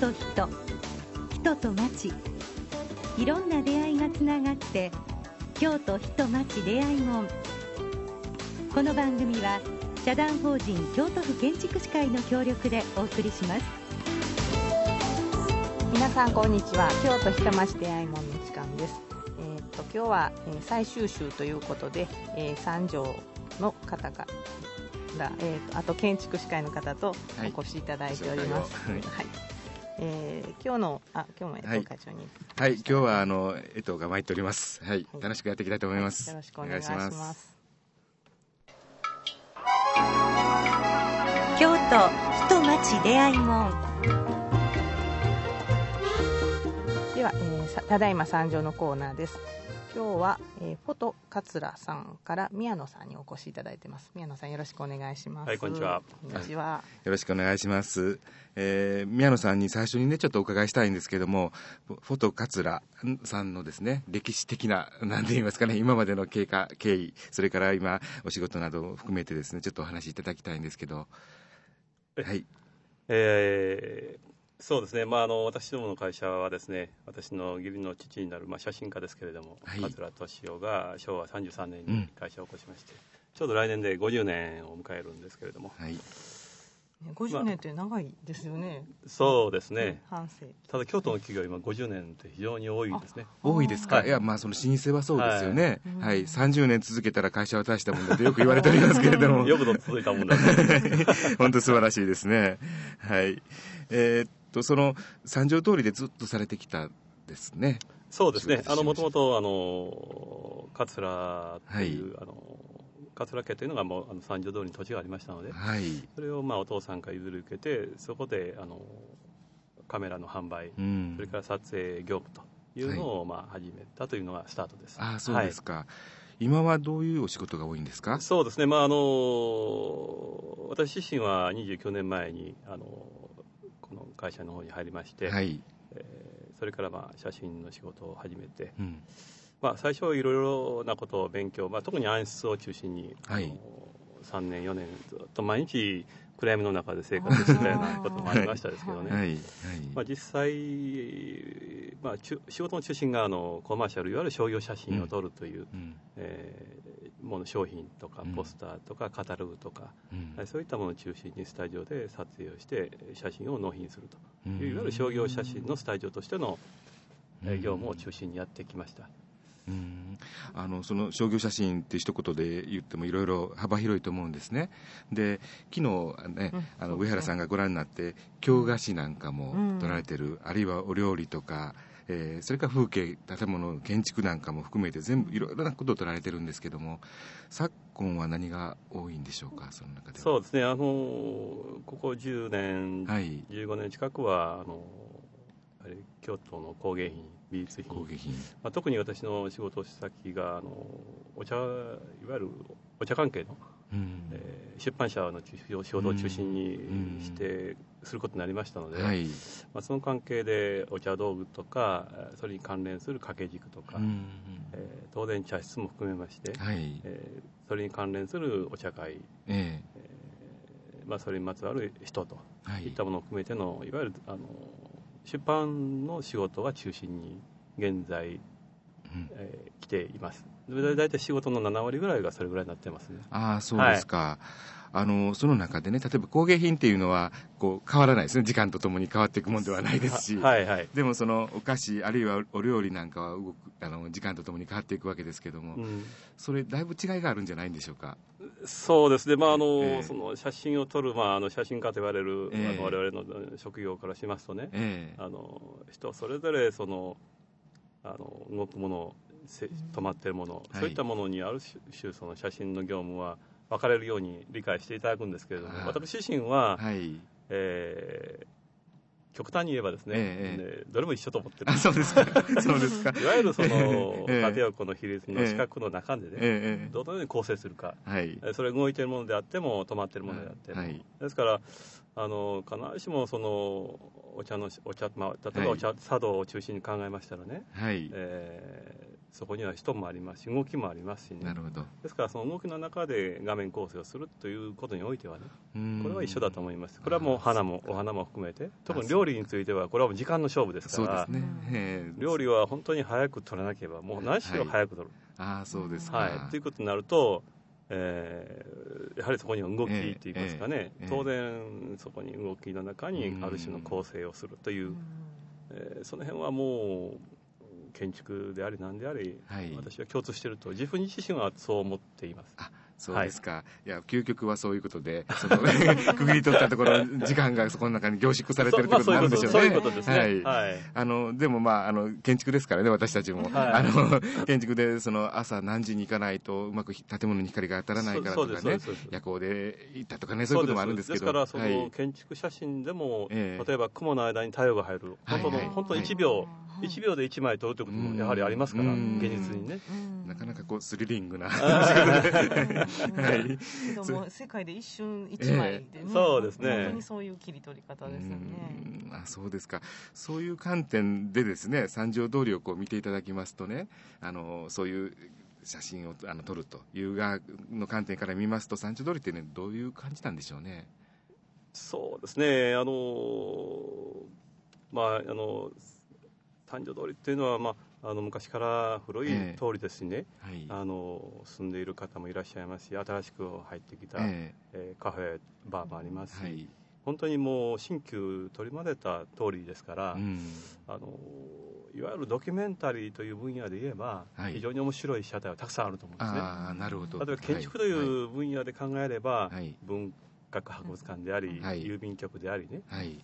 と人、人と町、いろんな出会いがつながって京都人町出会い門。この番組は社団法人京都府建築士会の協力でお送りします。 皆さんこんにちは。京都人町出会い門の時間です。今日は最終週ということで、三条の方から、あと建築士会の方とお越しいただいております。はい。今日も江藤会長に。 はい。今日は江藤が参っております。はい。楽しくやっていきたいと思います。 よろしくお願いします。 京都人町出会い門。 では、ただいま参上のコーナーです。今日は、フォト桂さんから宮野さんにお越しいただいてます。宮野さんよろしくお願いします。 はい、こんにちは。 こんにちは。 よろしくお願いします。宮野さんに最初にねちょっとお伺いしたいんですけども、フォト桂さんのですね歴史的な何て言いますかね、今までの経緯、それから今お仕事などを含めてですねちょっとお話しいただきたいんですけど。はい。 そうですね、私どもの会社はですね、私の義理の父になる、写真家ですけれども、 はい、 桂俊夫が昭和33年に会社を起こしまして、ちょうど来年で50年を迎えるんですけれども、 はい、 50年って長いですよね。 そうですね、 半世。ただ京都の企業今50年って非常に多いですね。 多いですか。はい、いやその老舗はそうですよね。はい、30年続けたら会社は大したもんだとよく言われておりますけれどもよくぞ続いたもんだ本当素晴らしいですね。はい。その三条通りでずっとされてきたですね。 そうですね。もともと桂という、桂家というのがもう三条通りに土地がありましたので、 はい、 それをお父さんから譲り受けて、そこでカメラの販売、それから撮影業務というのを始めたというのがスタートです。 ああ、そうですか。はい、今はどういうお仕事が多いんですか？ そうですね。私自身は29年前にこの会社の方に入りまして、はい、それから写真の仕事を始めて、最初いろいろなことを勉強、特に暗室を中心に、3年4年ずっと毎日暗闇の中で生活してたようなこともありましたですけどね、実際、仕事の中心がコマーシャル、いわゆる商業写真を撮るという、もの商品とかポスターとかカタログとか、そういったものを中心にスタジオで撮影をして写真を納品するという、いわゆる商業写真のスタジオとしての業務を中心にやってきました。 その商業写真って一言で言ってもいろいろ幅広いと思うんですね。で、昨日ね、上原さんがご覧になって京菓子なんかも撮られてる、あるいはお料理とか、それから風景、建物、建築なんかも含めて全部いろいろなことを撮られてるんですけども、昨今は何が多いんでしょうか、その中では。 そうですね、ここ10年、15年近くは京都の工芸品、美術品、特に私の仕事先がいわゆるお茶関係の、出版社の仕事を中心にすることになりましたので、その関係でお茶道具とかそれに関連する掛け軸とか、当然茶室も含めまして、それに関連するお茶会、それにまつわる人といったものを含めてのいわゆる出版の仕事が中心に現在、来ています。だいたい仕事の7割ぐらいがそれぐらいになってますね。 ああ、そうですか。その中でね、例えば工芸品っていうのはこう変わらないですね。時間とともに変わっていくものではないですし、でもそのお菓子あるいはお料理なんかは時間とともに変わっていくわけですけども、それだいぶ違いがあるんじゃないんでしょうか。 そうですね。その写真を撮る、写真家と言われる、我々の職業からしますとね、人それぞれその動くもの、止まっているもの、そういったものにある種その写真の業務は分かれるように理解していただくんですけれども、私自身は、極端に言えばですね、どれも一緒と思ってる。 そうですか。そうですか。 いわゆるその縦横の比率の四角の中でね、どのように構成するか、それ動いているものであっても止まっているものであっても、ですから必ずしもその例えば茶道を中心に考えましたらね、 そこには人もありますし動きもありますしね。 なるほど。 ですからその動きの中で画面構成をするということにおいてはね、これは一緒だと思います。これはもうお花も含めて、特に料理についてはこれはもう時間の勝負ですから、 そうですね、 料理は本当に早く取らなければもう何しろ早く取る、 そうですか、 ということになると、やはりそこには動きといいますかね、当然そこに動きの中にある種の構成をするという、その辺はもう建築であり何であり、私は共通していると自分自身はそう思っています。 そうですか、いや究極はそういうことでその区切り取ったところ時間がそこの中に凝縮されてるってことになるんでしょうね。 そういうことですね。 でも建築ですからね、私たちも、建築でその朝何時に行かないとうまく建物に光が当たらないからとかね、夜行で行ったとかね、そういうこともあるんですけど、 ですからその建築写真でも、例えば雲の間に太陽が入る、本当に1秒で1枚撮るということもやはりありますから、現実にね、 なかなかこうスリリングなも世界で一瞬1枚でね、 そうですね、 本当にそういう切り取り方ですよね。 そうですか。そういう観点でですね、三条通りをこう見ていただきますとね、そういう写真を撮るという側の観点から見ますと、三条通りってね、どういう感じなんでしょうね。 そうですね、三条通りっていうのは、昔から古い通りですしね、住んでいる方もいらっしゃいますし、新しく入ってきた、カフェバーもありますし、本当にもう新旧取り混ぜた通りですから、いわゆるドキュメンタリーという分野で言えば、非常に面白い被写体はたくさんあると思うんですね。 なるほど。 例えば建築という分野で考えれば、文学博物館であり、郵便局でありね、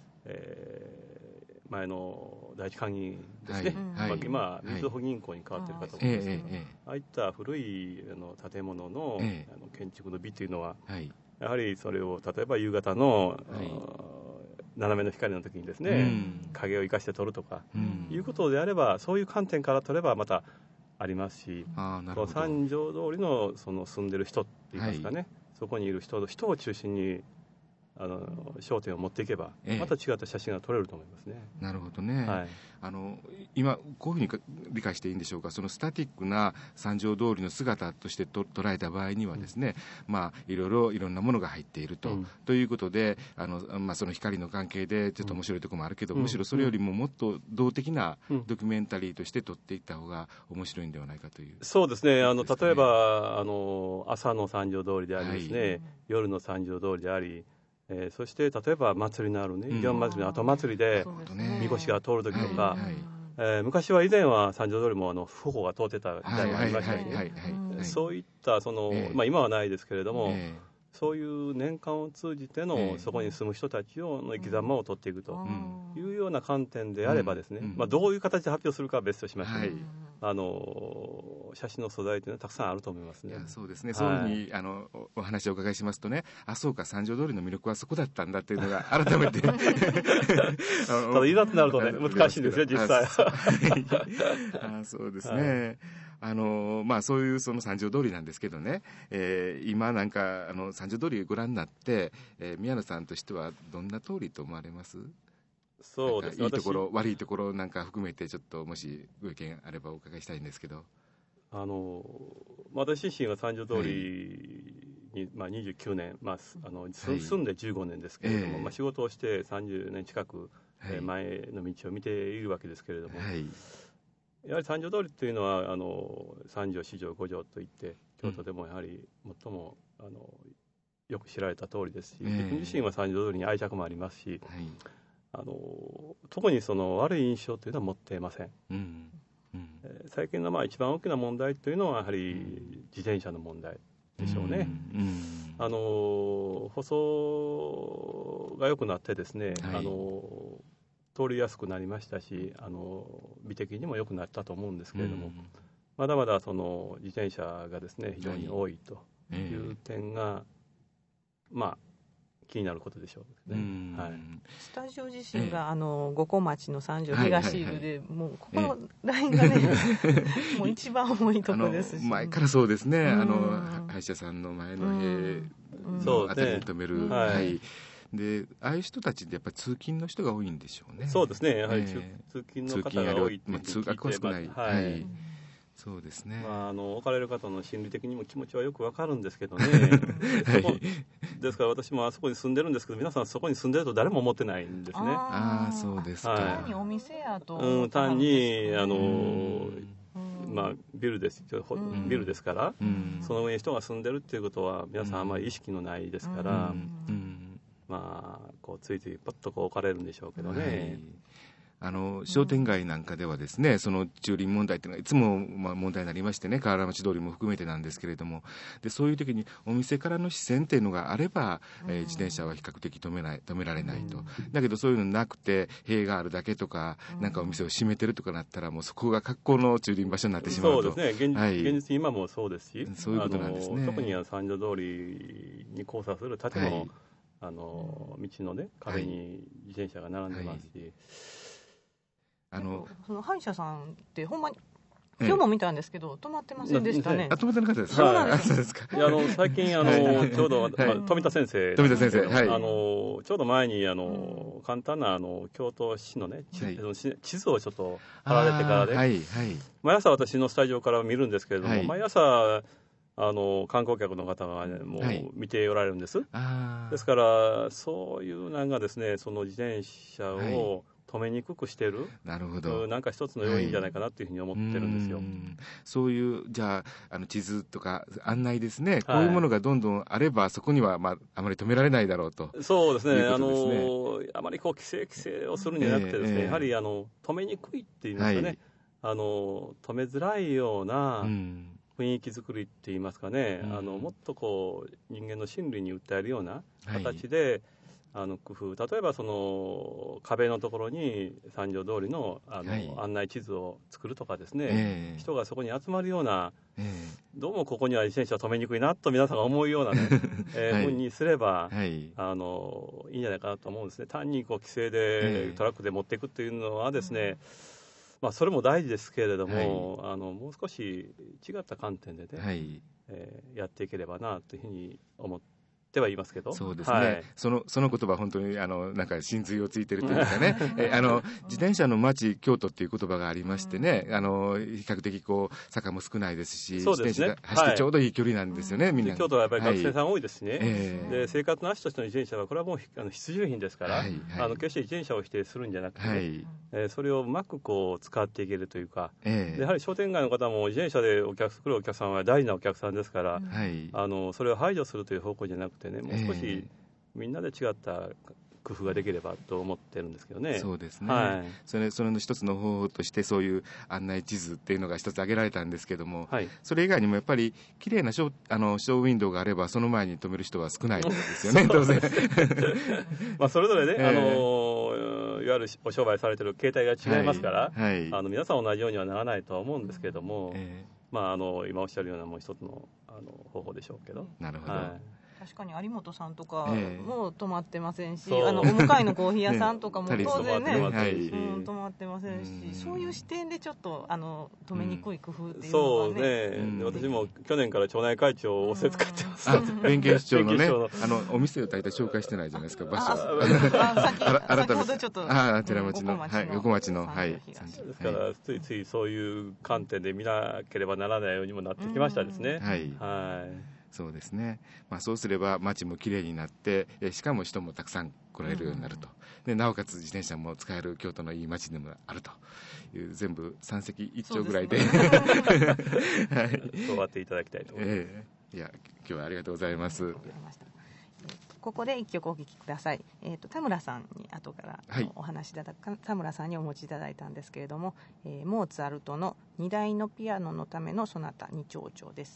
前の第一関銀ですね、今みずほ銀行に変わっているかと思うんですけど、ああいった古い建物の建築の美というのは、やはりそれを例えば夕方の斜めの光の時にですね、影を生かして撮るとかいうことであれば、そういう観点から撮ればまたありますし、三条通りのその住んでる人っていいますかね、そこにいる人を中心に焦点を持っていけば、また違った写真が撮れると思いますね。 なるほどね、今こういうふうに理解していいんでしょうか。そのスタティックな三条通りの姿として捉えた場合にはですね、いろんなものが入っているということで、その光の関係でちょっと面白いところもあるけど、むしろそれよりももっと動的なドキュメンタリーとして撮っていった方が面白いんではないかという。 そうですね、例えば朝の三条通りでありですね、夜の三条通りであり、そして例えば祭りのあるね、祇園祭りの後祭りでみこしが通る時とか、昔は以前は三条通りも訃報が通ってた時代がありましたしね、そういった今はないですけれども、そういう年間を通じてのそこに住む人たちの生き様を取っていくというような観点であればですね、どういう形で発表するかは別としまして、写真の素材というのはたくさんあると思いますね。 そうですね、そういうふうにお話をお伺いしますとね、そうか、三条通りの魅力はそこだったんだっていうのが改めてただいざとなるとね、難しいんですね、実際。 そうですね、そういうその三条通りなんですけどね、今なんか三条通りご覧になって、宮野さんとしてはどんな通りと思われます？ そうですね、 いいところ悪いところなんか含めて、ちょっともしご意見あればお伺いしたいんですけど。 私自身は三条通りに、29年、住んで15年ですけれども、仕事をして30年近く前の道を見ているわけですけれども、やはり三条通りというのは三条四条五条といって京都でもやはり最もよく知られた通りですし、自分自身は三条通りに愛着もありますし、特にその悪い印象というのは持っていません。最近の一番大きな問題というのはやはり自転車の問題でしょうね。舗装が良くなってですね、通りやすくなりましたし、美的にも良くなったと思うんですけれども、まだまだその自転車がですね非常に多いという点が、気になることでしょうね。 スタジオ自身が五湖町の三条東ビルで、もうここのラインがね、もう一番重いところですし、 前からそうですね、歯医者さんの前の塀のあたりに止める、でああいう人たちってやっぱり通勤の人が多いんでしょうね。 そうですね、やはり通勤の方が多いって通学は少ない、 そうですね、 置かれる方の心理的にも気持ちはよくわかるんですけどね、ですから私もあそこに住んでるんですけど、皆さんそこに住んでると誰も思ってないんですね。 そうですか。 単にお店やと単にビルですから、その上に人が住んでるっていうことは皆さんあまり意識のないですから、ついついパッと置かれるんでしょうけどね。 商店街なんかではですね、その駐輪問題っていうのはいつも問題になりましてね、河原町通りも含めてなんですけれども、でそういう時にお店からの視線っていうのがあれば、自転車は比較的止められないと。だけどそういうのなくて塀があるだけとか、なんかお店を閉めてるとかなったら、もうそこが格好の駐輪場所になってしまうと。 そうですね、現実に今もそうですし、 そういうことなんですね。 特に三条通りに交差する建物、道のね壁に自転車が並んでますし、 その歯医者さんってほんまに今日も見たんですけど、止まってませんでしたね。 止まってなかったです。 そうなんですか。 最近ちょうど富田先生、ちょうど前に簡単な京都市のね地図をちょっと貼られてからで、毎朝私のスタジオから見るんですけれども、毎朝観光客の方がもう見ておられるんです。ですからそういうなんかですね、その自転車を止めにくくしてる、 なるほど、 なんか一つの要因じゃないかなというふうに思ってるんですよ。 そういうじゃあ地図とか案内ですね、こういうものがどんどんあればそこには、あまり止められないだろうと。 そうですね、あまり規制をするんじゃなくてですね、やはり止めにくいって言いますかね、止めづらいような雰囲気作りって言いますかね、もっと人間の心理に訴えるような形で、工夫、例えばその壁のところに三条通りの案内地図を作るとかですね、人がそこに集まるような、どうもここには自転車止めにくいなと皆さんが思うようなね、風にすればいいんじゃないかなと思うんですね。単に規制でトラックで持っていくっていうのはですね、それも大事ですけれども、もう少し違った観点でね、やっていければなというふうに思ってはいますけど。 そうですね、その言葉本当になんか真髄をついてるというかね自転車の街京都っていう言葉がありましてね、比較的坂も少ないですし、自転車が走ってちょうどいい距離なんですよね、みんな。 京都はやっぱり学生さん多いですしね、で生活の足としての自転車はこれはもう必需品ですから、決して自転車を否定するんじゃなくて、それをうまく使っていけるというか、やはり商店街の方も自転車で来るお客さんは大事なお客さんですから、それを排除するという方向じゃなくてね、もう少しみんなで違った工夫ができればと思ってるんですけどね。 そうですね、それの一つの方法としてそういう案内地図っていうのが一つ挙げられたんですけども、それ以外にもやっぱり綺麗なショーウィンドウがあればその前に止める人は少ないですよね当然それぞれね、いわゆるお商売されてる形態が違いますから、皆さん同じようにはならないとは思うんですけれども、今おっしゃるようなもう一つの方法でしょうけど。 なるほど、 確かに有本さんとかも止まってませんし、お向かいのコーヒー屋さんとかも当然ね、止まってませんし、そういう視点でちょっと止めにくい工夫っていうのがね、 私も去年から町内会長を仰せ使ってます。 弁慶市長のね、お店を大体紹介してないじゃないですか、場所。 先ほどちょっと寺町の横町の、 ですからついついそういう観点で見なければならないようにもなってきましたですね。 そうですね、そうすれば街もきれいになって、しかも人もたくさん来られるようになると、でなおかつ自転車も使える京都のいい街でもあるという、全部三石一鳥ぐらいでそう終わっていただきたいと思います。 いや今日はありがとうございます。 ここで一曲お聴きください。田村さんに後からお話しいただく、田村さんにお持ちいただいたんですけれども、モーツァルトの2台のピアノのためのソナタ2長調です。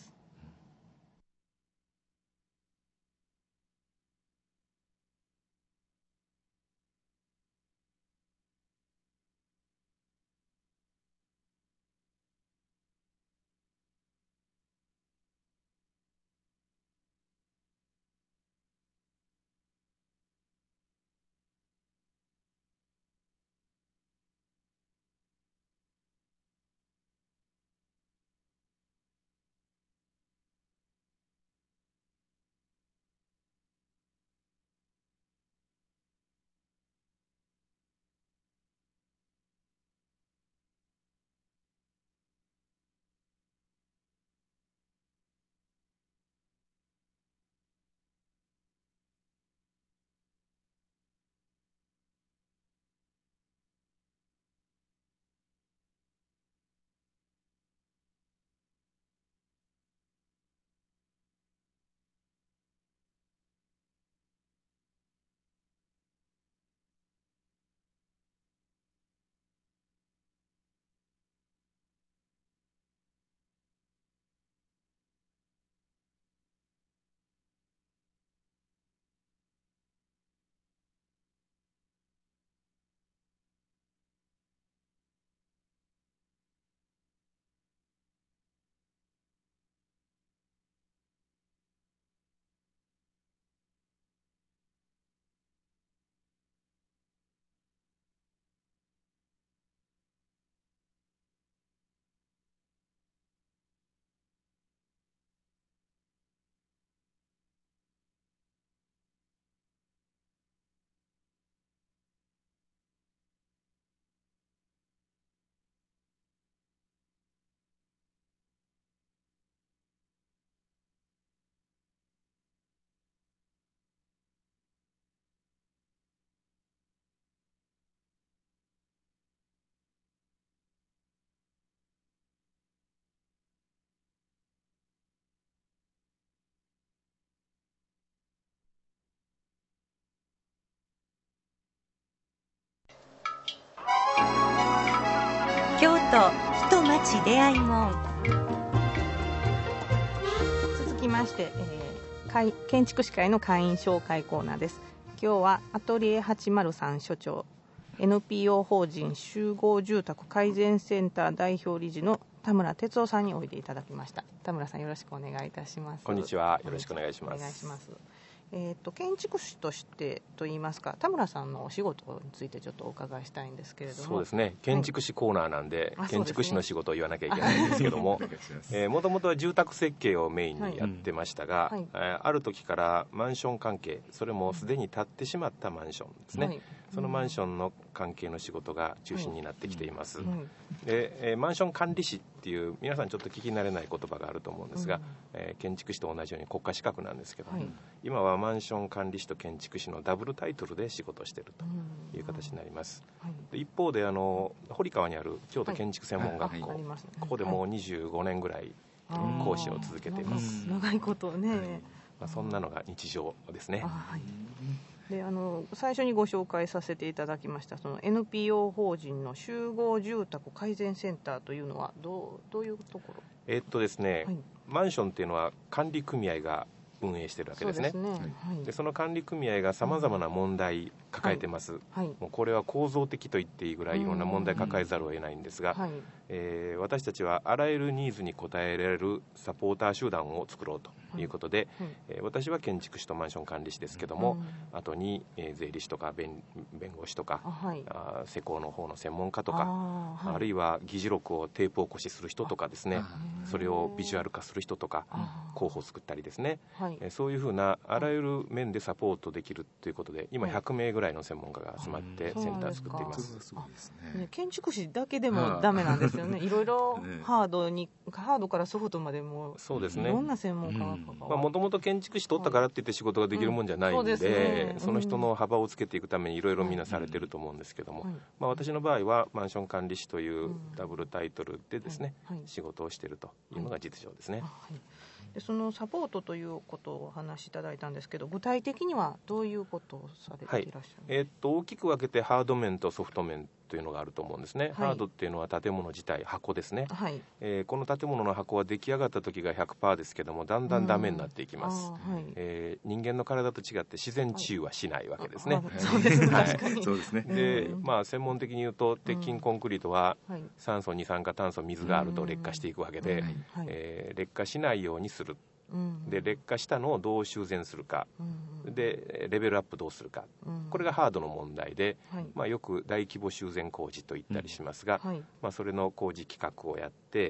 人町出会い門。 続きまして、建築士会の会員紹介コーナーです。今日はアトリエ803所長、 NPO 法人集合住宅改善センター代表理事の田村哲夫さんにおいでいただきました。田村さん、よろしくお願いいたします。 こんにちは、よろしくお願いします。 お願いします。建築士としてといいますか、田村さんのお仕事についてちょっとお伺いしたいんですけれども。 そうですね、建築士コーナーなんで、はい、建築士の仕事を言わなきゃいけないんですけども、もともとは住宅設計をメインにやってましたが、はいある時からマンション関係、それもすでに建ってしまったマンションですね、はい、そのマンションの関係の仕事が中心になってきています、でマンション管理士っていう皆さんちょっと聞き慣れない言葉があると思うんですが、建築士と同じように国家資格なんですけども、今はマンション管理士と建築士のダブルタイトルで仕事をしているという形になります、で一方で堀川にある京都建築専門学校、ここでもう25年ぐらい講師を続けています。 長いことね、 そんなのが日常ですね。 で最初にご紹介させていただきましたその NPO 法人の集合住宅改善センターというのはどういうところ？ ですね、マンションっていうのは管理組合が運営しているわけですね。でその管理組合がさまざまな問題抱えてます、もうこれは構造的と言っていいぐらいいろんな問題抱えざるを得ないんですが、私たちはあらゆるニーズに応えられるサポーター集団を作ろうということで、私は建築士とマンション管理士ですけども、後に税理士とか弁護士とか、施工の方の専門家とか、あるいは議事録をテープ起こしする人とかですね、それをビジュアル化する人とか、候補を作ったりですね、そういうふうなあらゆる面でサポートできるということで、今100名ぐらいの専門家が集まってセンターを作っています。 建築士だけでもダメなんですよね。いろいろハードからソフトまでもそうですね、 いろんな専門家が関わる。 もともと建築士取ったからって言って仕事ができるもんじゃないんで、その人の幅をつけていくためにいろいろみんなされてると思うんですけども、私の場合はマンション管理士というダブルタイトルでですね、仕事をしているというのが実情ですね。 でそのサポートということをお話しいただいたんですけど、具体的にはどういうことをされていらっしゃるんですか？ 大きく分けてハード面とソフト面というのがあると思うんですね。ハードっていうのは建物自体、箱ですね、この建物の箱は出来上がった時が 100% ですけども、だんだんダメになっていきます、人間の体と違って自然治癒はしないわけですね。 そうですね、確かに。 そうですね。で、専門的に言うと鉄筋コンクリートは酸素、二酸化炭素、水があると劣化していくわけで、劣化しないようにする。で劣化したのをどう修繕するか、でレベルアップどうするか、これがハードの問題で、よく大規模修繕工事と言ったりしますが、それの工事企画をやって、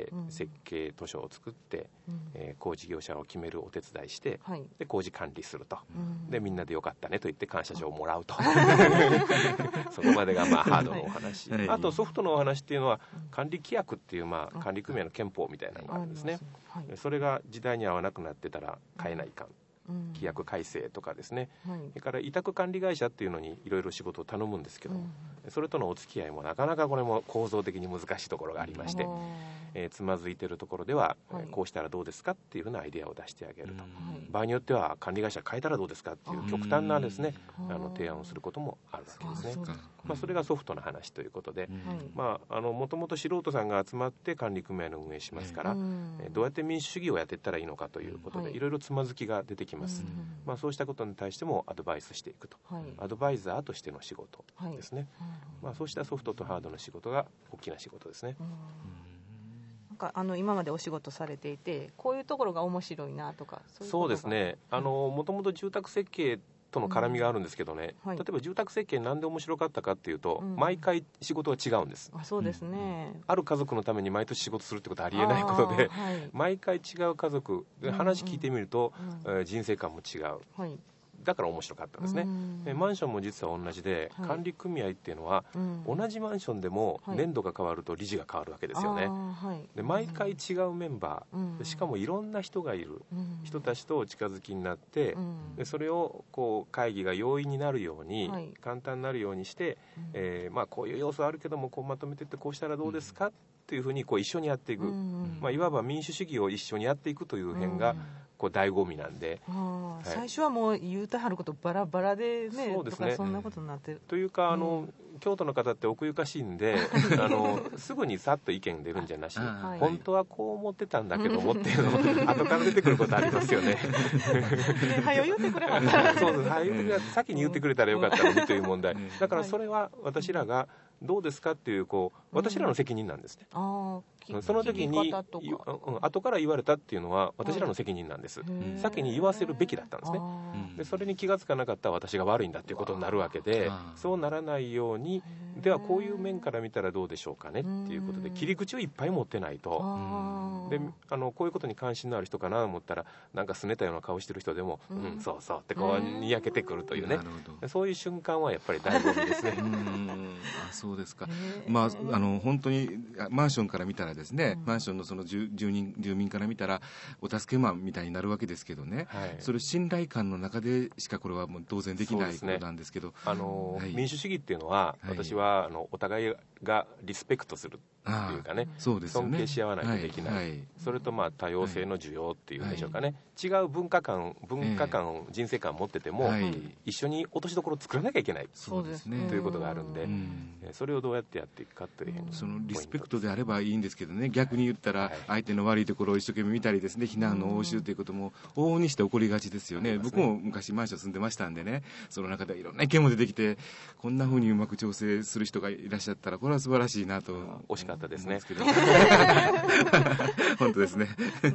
設計図書を作って、工事業者を決めるお手伝いして、で工事管理すると、でみんなでよかったねと言って感謝状をもらうとそこまでがハードのお話、あとソフトのお話っていうのは管理規約っていう、管理組合の憲法みたいなのがあるんですね。それが時代に合わなくなってたら変えないかん、規約改正とかですね、それから委託管理会社っていうのにいろいろ仕事を頼むんですけど、それとのお付き合いもなかなかこれも構造的に難しいところがありまして、つまずいているところでは、こうしたらどうですかっていうふうなアイデアを出してあげると、場合によっては管理会社変えたらどうですかっていう極端なですね、提案をすることもあるわけですね。それがソフトな話ということで、もともと素人さんが集まって管理組合の運営しますから、どうやって民主主義をやっていったらいいのかということで、いろいろつまずきが出てきます。そうしたことに対してもアドバイスしていくと、アドバイザーとしての仕事ですね。そうしたソフトとハードの仕事が大きな仕事ですね。 今までお仕事されていて、こういうところが面白いなとか、 そうですね、もともと住宅設計との絡みがあるんですけどね、例えば住宅設計なんで面白かったかっていうと、毎回仕事は違うんです。 そうですね、 ある家族のために毎年仕事するってことはありえないことで、毎回違う家族で話聞いてみると、人生観も違う、だから面白かったんですね。マンションも実は同じで、管理組合っていうのは、同じマンションでも年度が変わると理事が変わるわけですよね。で毎回違うメンバー、しかもいろんな人がいる、人たちとお近づきになって、でそれを会議が容易になるように、簡単になるようにして、こういう要素あるけどもまとめてってこうしたらどうですかっていうふうに一緒にやっていく、いわば民主主義を一緒にやっていくという辺が醍醐味なんで、 最初はもう言うたはることバラバラでね、そうですね、そんなことになってるというか、 京都の方って奥ゆかしいんですぐにさっと意見出るんじゃなし、本当はこう思ってたんだけどもっていうの後から出てくることありますよね。 はよ言ってくれました。 そうです、はよ言ってくれ、先に言ってくれたらよかったのにという問題だから、それは私らがどうですかっていう私らの責任なんですね。その時に後から言われたっていうのは私らの責任なんです。先に言わせるべきだったんですね。でそれに気がつかなかったら私が悪いんだっていうことになるわけで、そうならないように、ではこういう面から見たらどうでしょうかねっていうことで切り口をいっぱい持ってないと、でこういうことに関心のある人かなと思ったら、なんか拗ねたような顔してる人でも、そうそうってにやけてくるというね、そういう瞬間はやっぱり醍醐味ですね。 そうですか。本当にマンションから見たらですね、マンションのその住民から見たらお助けマンみたいになるわけですけどね、それ信頼感の中でしかこれはもう当然できないことなんですけど、 民主主義っていうのは、私はお互いがリスペクトするっていうかね、尊敬し合わないとできない、それと多様性の需要っていうんでしょうかね、違う文化観人生観を持ってても、一緒に落としどころを作らなきゃいけないということがあるんで、それをどうやってやっていくかという、 そのリスペクトであればいいんですけどね、逆に言ったら相手の悪いところを一生懸命見たりですね、非難の応酬ということも往々にして起こりがちですよね。僕も昔マンション住んでましたんでね、その中でいろんな意見も出てきて、こんな風にうまく調整する人がいらっしゃったらこれは素晴らしいなと。 惜しかったですね。 本当ですね。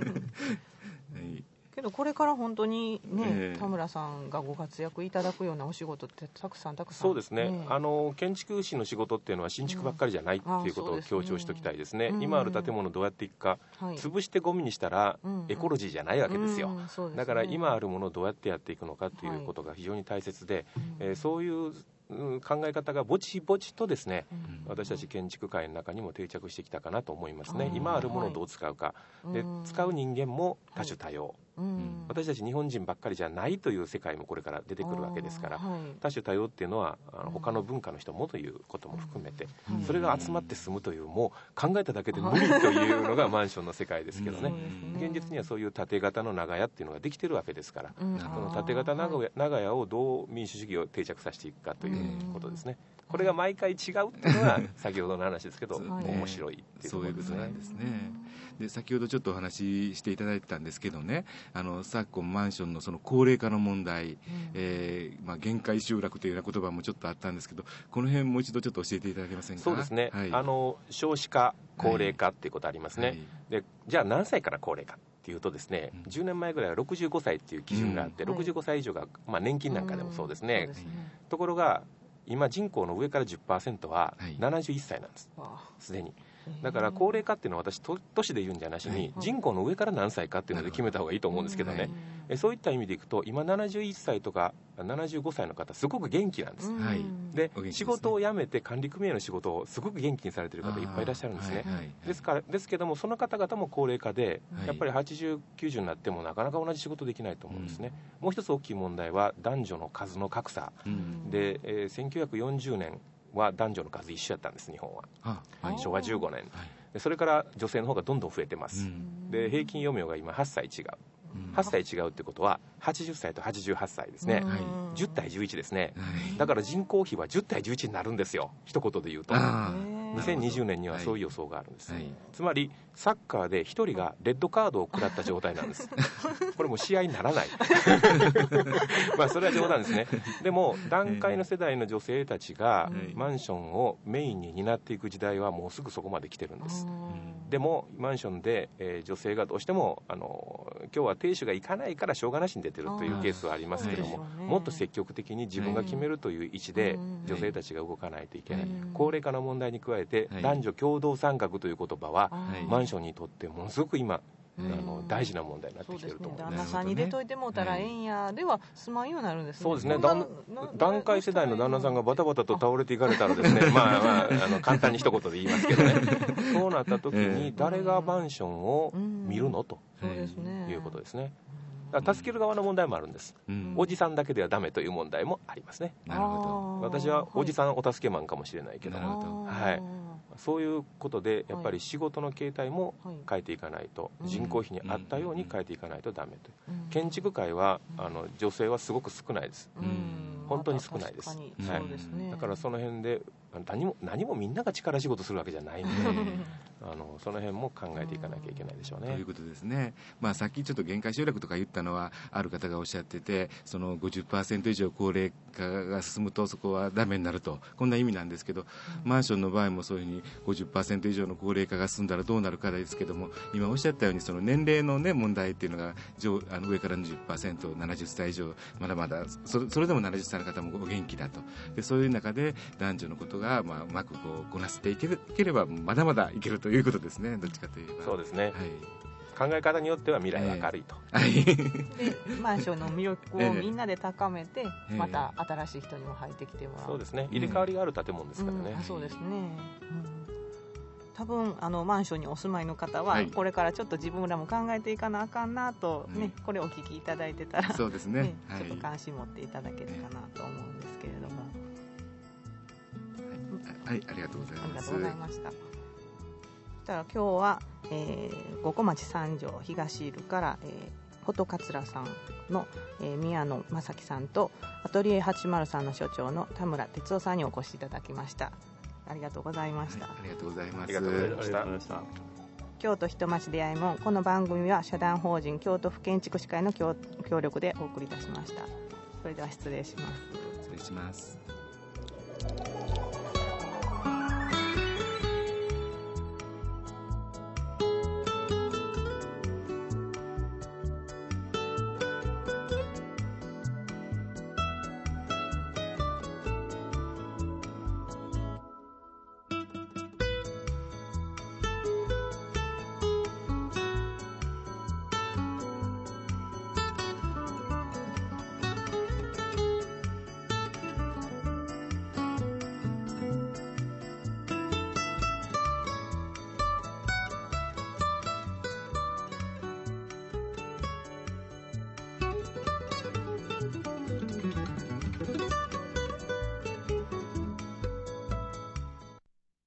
けどこれから本当にね、田村さんがご活躍いただくようなお仕事ってたくさんそうですね、建築士の仕事っていうのは新築ばっかりじゃないっていうことを強調しておきたいですね。今ある建物をどうやっていくか、潰してゴミにしたらエコロジーじゃないわけですよ。だから今あるものをどうやってやっていくのかということが非常に大切で、そういう考え方がぼちぼちとですね、私たち建築界の中にも定着してきたかなと思いますね。今あるものをどう使うか、で使う人間も多種多様、私たち日本人ばっかりじゃないという世界もこれから出てくるわけですから、多種多様っていうのは他の文化の人もということも含めて、それが集まって住むという、もう考えただけで無理というのがマンションの世界ですけどね、現実にはそういう縦型の長屋っていうのができてるわけですから、その縦型長屋をどう民主主義を定着させていくかということですね。これが毎回違うっていうのが先ほどの話ですけど、面白いっていうところですね。 で先ほどちょっとお話ししていただいてたんですけどね、昨今マンションのその高齢化の問題、限界集落というような言葉もちょっとあったんですけど、この辺もう一度ちょっと教えていただけませんか。 そうですね、少子化高齢化っていうことありますね、でじゃあ何歳から高齢化っていうとですね、10年前ぐらいは65歳っていう基準があって、65歳以上が、年金なんかでもそうですね、ところが今人口の上から 10% は71歳なんです、すでに。だから高齢化っていうのは私都市で言うんじゃなしに、人口の上から何歳かっていうので決めた方がいいと思うんですけどね、そういった意味でいくと今71歳とか75歳の方すごく元気なんです、で仕事を辞めて管理組合の仕事をすごく元気にされている方いっぱいいらっしゃるんですね。ですけどもその方々も高齢化でやっぱり80、90になってもなかなか同じ仕事できないと思うんですね。もう一つ大きい問題は男女の数の格差で、1940年は男女の数一緒やったんです、日本は。昭和15年、それから女性の方がどんどん増えてます、で平均余命が今8歳違う、8歳違うってことは80歳と88歳ですね、10対11ですね、だから人口比は10対11になるんですよ、一言で言うと。2020年にはそういう予想があるんです、つまりサッカーで1人がレッドカードを食らった状態なんですこれもう試合にならないそれは冗談ですね。でも団塊の世代の女性たちがマンションをメインに担っていく時代はもうすぐそこまで来てるんです。でもマンションで、女性がどうしても今日は亭主が行かないからしょうがなしに出てるというケースはありますけども、もっと積極的に自分が決めるという位置で女性たちが動かないといけない、高齢化の問題に加えて男女共同参画という言葉はマンションにとってものすごく今大事な問題になってきていると思います。 旦那さんに出といてもうたらえんやでは住まんようになるんですね。 そうですね、団塊世代の旦那さんがバタバタと倒れていかれたらですね簡単に一言で言いますけどねそうなった時に誰がマンションを見るのということですね。助ける側の問題もあるんです、おじさんだけではダメという問題もありますね。 なるほど。私はおじさんお助けマンかもしれないけど、そういうことでやっぱり仕事の形態も変えていかないと、人口比に合ったように変えていかないとダメと。建築界は女性はすごく少ないです、本当に少ないです、だからその辺で何もみんなが力仕事するわけじゃないんでその辺も考えていかなきゃいけないでしょうね。 ということですね。さっきちょっと限界集落とか言ったのはある方がおっしゃってて、その 50% 以上高齢化が進むとそこはダメになると、こんな意味なんですけど、マンションの場合もそういうふうに 50% 以上の高齢化が進んだらどうなるかですけども、今おっしゃったようにその年齢の、問題っていうのが上から 20%、70歳以上まだまだ それでも70歳の方もお元気だと。でそういう中で男女のことがうまくこなせていければまだまだいけるということですね。どっちかといえばそうですね、考え方によっては未来は明るいと、 でマンションの魅力をみんなで高めて、また新しい人にも入ってきてもらう。 そうですね、入れ替わりがある建物ですからね、 そうですね、多分マンションにお住まいの方は、これからちょっと自分らも考えていかなあかんなと、これをお聞きいただいてたらそうですね、 ちょっと関心持っていただけるかなと思うんですけれども、 ありがとうございます。 ありがとうございました。そしたら今日は、五湖町三条東井留から、フォト桂さんの、宮野正樹さんとアトリエ803の所長の田村哲夫さんにお越しいただきました。ありがとうございました。 ありがとうございます。 ありがとうございました。 京都人町出会いもん、この番組は社団法人京都府建築士会の協力でお送りいたしました。それでは失礼します。 失礼します。